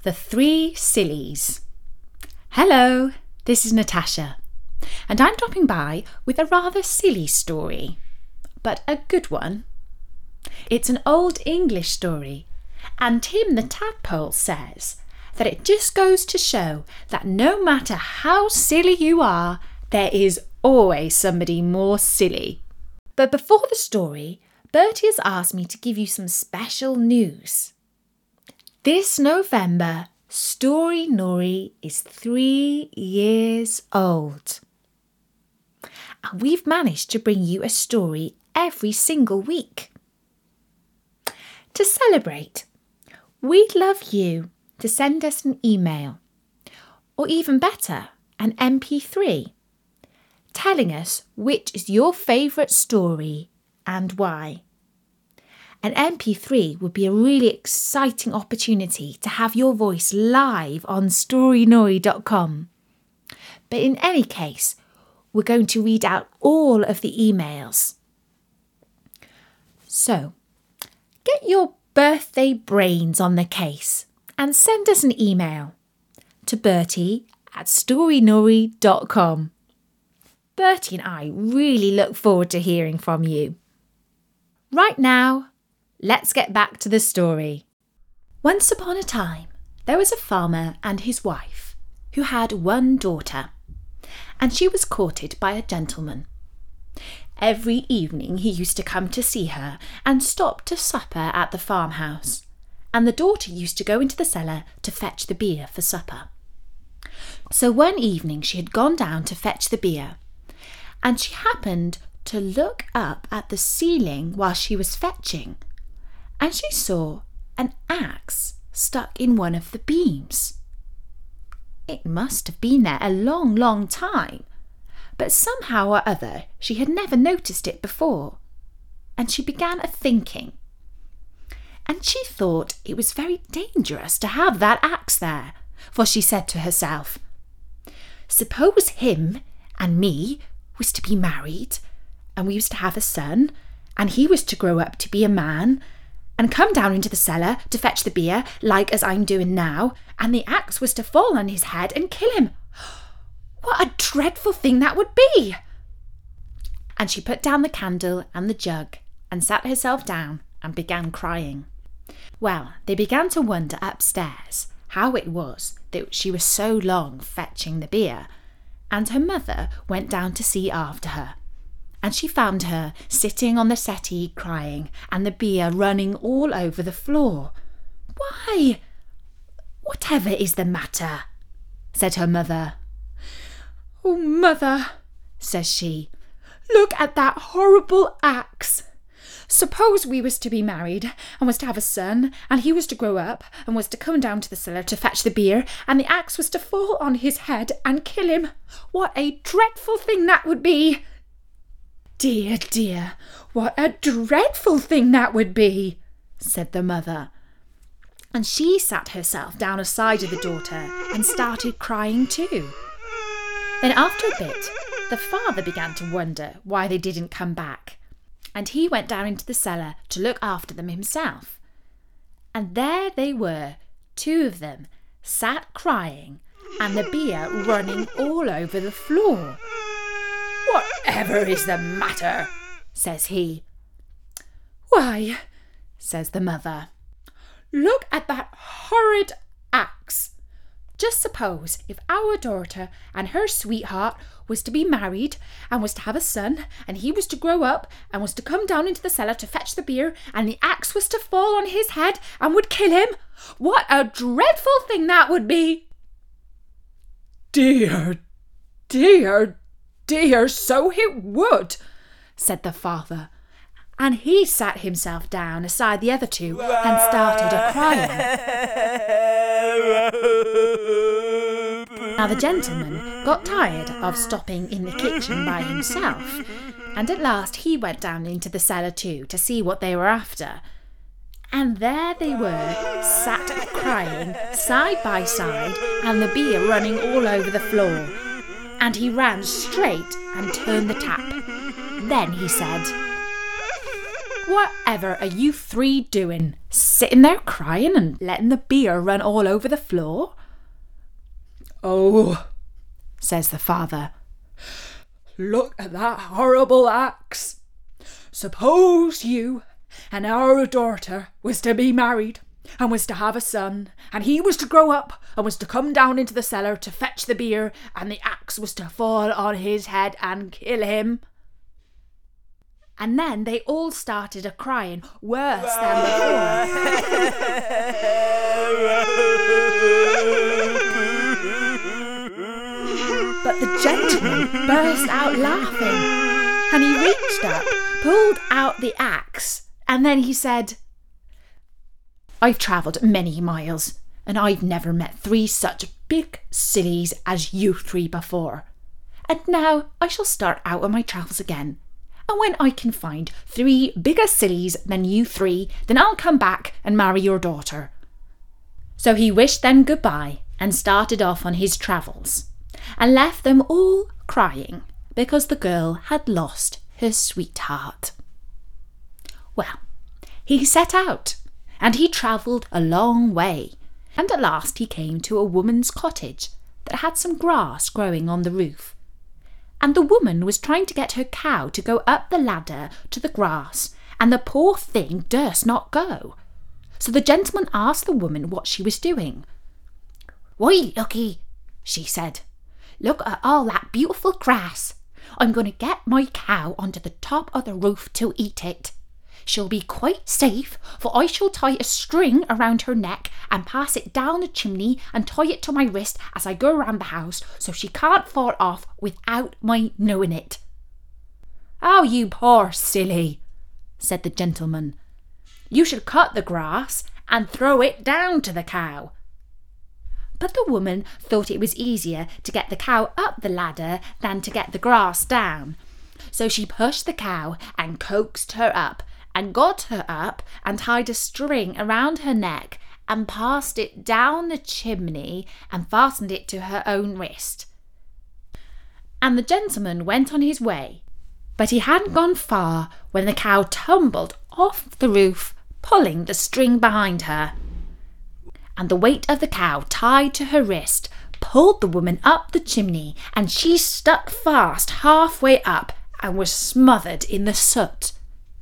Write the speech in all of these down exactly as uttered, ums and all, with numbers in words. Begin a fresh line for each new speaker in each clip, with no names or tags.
The Three Sillies. Hello, this is Natasha, and I'm dropping by with a rather silly story, but a good one. It's an old English story, and Tim the Tadpole says that it just goes to show that no matter how silly you are, there is always somebody more silly. But before the story, Bertie has asked me to give you some special news. This November, Story Nori is three years old. And we've managed to bring you a story every single week. To celebrate, we'd love you to send us an email, or even better, an M P three, telling us which is your favourite story and why. An M P three would be a really exciting opportunity to have your voice live on story nori dot com. But in any case, we're going to read out all of the emails. So, get your birthday brains on the case and send us an email to Bertie at story nori dot com. Bertie and I really look forward to hearing from you. Right now, let's get back to the story. Once upon a time, there was a farmer and his wife who had one daughter, and she was courted by a gentleman. Every evening he used to come to see her and stop to supper at the farmhouse, and the daughter used to go into the cellar to fetch the beer for supper. So one evening she had gone down to fetch the beer, and she happened to look up at the ceiling while she was fetching, and she saw an axe stuck in one of the beams. It must have been there a long, long time, but somehow or other she had never noticed it before, and she began a thinking. And she thought it was very dangerous to have that axe there, for she said to herself, suppose him and me was to be married, and we was to have a son, and he was to grow up to be a man, and come down into the cellar to fetch the beer, like as I'm doing now, and the axe was to fall on his head and kill him. What a dreadful thing that would be! And she put down the candle and the jug and sat herself down and began crying. Well, they began to wonder upstairs how it was that she was so long fetching the beer, and her mother went down to see after her. And she found her sitting on the settee crying, and the beer running all over the floor. Why, whatever is the matter? Said her mother. Oh, mother, says she, look at that horrible axe. Suppose we was to be married and was to have a son, and he was to grow up and was to come down to the cellar to fetch the beer, and the axe was to fall on his head and kill him. What a dreadful thing that would be! Dear, dear, what a dreadful thing that would be, said the mother. And she sat herself down aside of the daughter and started crying too. Then after a bit, the father began to wonder why they didn't come back, and he went down into the cellar to look after them himself. And there they were, two of them, sat crying, and the beer running all over the floor. Whatever is the matter? Says he. Why, says the mother, look at that horrid axe. Just suppose if our daughter and her sweetheart was to be married and was to have a son, and he was to grow up and was to come down into the cellar to fetch the beer, and the axe was to fall on his head and would kill him. What a dreadful thing that would be! Dear, dear, dear, so it would, said the father, and he sat himself down aside the other two and started a-crying. Now the gentleman got tired of stopping in the kitchen by himself, and at last he went down into the cellar too to see what they were after. And there they were, sat crying side by side, and the beer running all over the floor. And he ran straight and turned the tap. Then he said, Whatever are you three doing? Sitting there crying and letting the beer run all over the floor?
Oh,
says the father.
Look at that horrible axe. Suppose you and our daughter was to be married and was to have a son, and he was to grow up and was to come down into the cellar to fetch the beer, and the axe was to fall on his head and kill him. And then they all started a crying worse than before. But the gentleman burst out laughing, and he reached up, pulled out the axe, and then he said, I've travelled many miles, and I've never met three such big sillies as you three before. And now I shall start out on my travels again. And when I can find three bigger sillies than you three, then I'll come back and marry your daughter. So he wished them goodbye and started off on his travels, and left them all crying because the girl had lost her sweetheart. Well, he set out, and he travelled a long way, and at last he came to a woman's cottage that had some grass growing on the roof. And the woman was trying to get her cow to go up the ladder to the grass, and the poor thing durst not go. So the gentleman asked the woman what she was doing. Why, looky, she said, look at all that beautiful grass. I'm going to get my cow onto the top of the roof to eat it. She'll be quite safe, for I shall tie a string around her neck and pass it down the chimney and tie it to my wrist as I go around the house, so she can't fall off without my knowing it. Oh, you poor silly, said the gentleman. You should cut the grass and throw it down to the cow. But the woman thought it was easier to get the cow up the ladder than to get the grass down. So she pushed the cow and coaxed her up, and got her up and tied a string around her neck and passed it down the chimney and fastened it to her own wrist. And the gentleman went on his way, but he hadn't gone far when the cow tumbled off the roof, pulling the string behind her. And the weight of the cow tied to her wrist pulled the woman up the chimney, and she stuck fast halfway up and was smothered in the soot.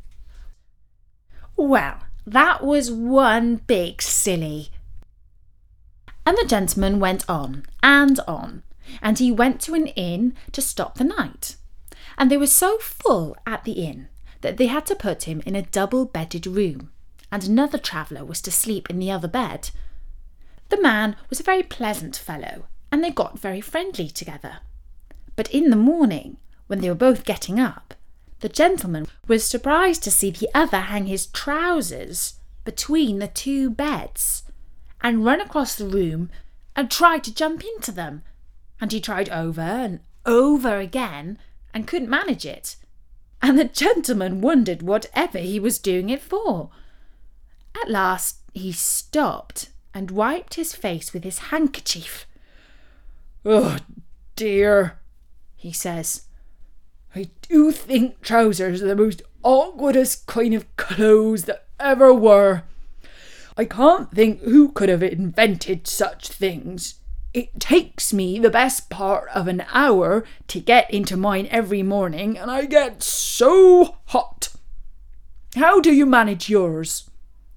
Well, that was one big silly. And the gentleman went on and on, and he went to an inn to stop the night. And they were so full at the inn that they had to put him in a double-bedded room, and another traveller was to sleep in the other bed. The man was a very pleasant fellow, and they got very friendly together. But in the morning, when they were both getting up, the gentleman was surprised to see the other hang his trousers between the two beds and run across the room and try to jump into them. And he tried over and over again and couldn't manage it. And the gentleman wondered whatever he was doing it for. At last he stopped and wiped his face with his handkerchief. Oh dear, he says. I do think trousers are the most awkwardest kind of clothes that ever were. I can't think who could have invented such things. It takes me the best part of an hour to get into mine every morning, and I get so hot. How do you manage yours?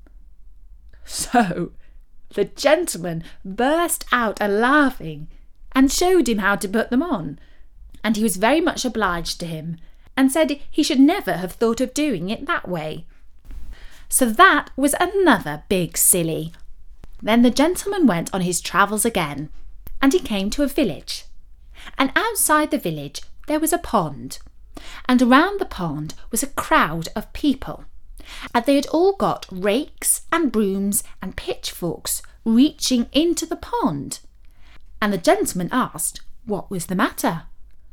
So the gentleman burst out a-laughing and showed him how to put them on. And he was very much obliged to him, and said he should never have thought of doing it that way. So that was another big silly. Then the gentleman went on his travels again, and he came to a village. And outside the village there was a pond, and around the pond was a crowd of people. And they had all got rakes and brooms and pitchforks reaching into the pond. And the gentleman asked what was the matter.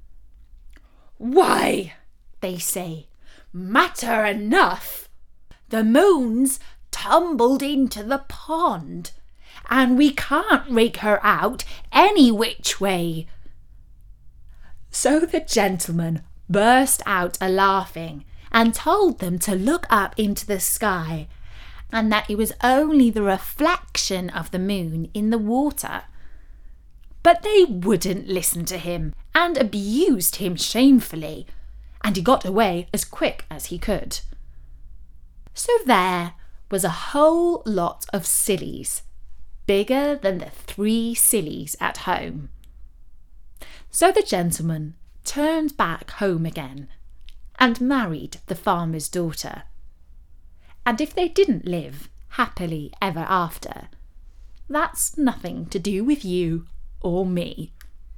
Why, they say, matter enough. The moon's tumbled into the pond, and we can't rake her out any which way.
So the gentleman burst out a-laughing
and told them to look up into the sky and that it was only the reflection of the moon in the water. But they wouldn't listen to him and abused him shamefully, and he got away as quick as he could. So there was a whole lot of sillies, bigger than the three sillies at home. So the gentleman turned back home again and married the farmer's daughter. And if they didn't live happily ever after, that's nothing to do with you or me.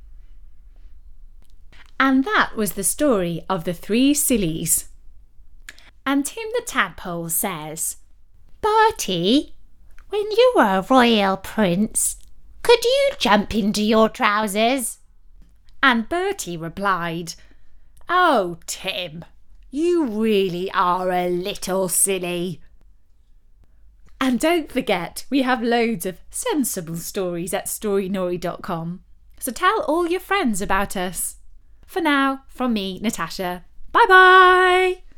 And that was the story of the three sillies. And Tim the Tadpole says, Bertie, when you were a royal prince, could you jump into your trousers? And Bertie replied, Oh, Tim, you really are a little silly. And don't forget, we have loads of sensible stories at story nori dot com. So tell all your friends about us. For now, from me, Natasha, bye bye!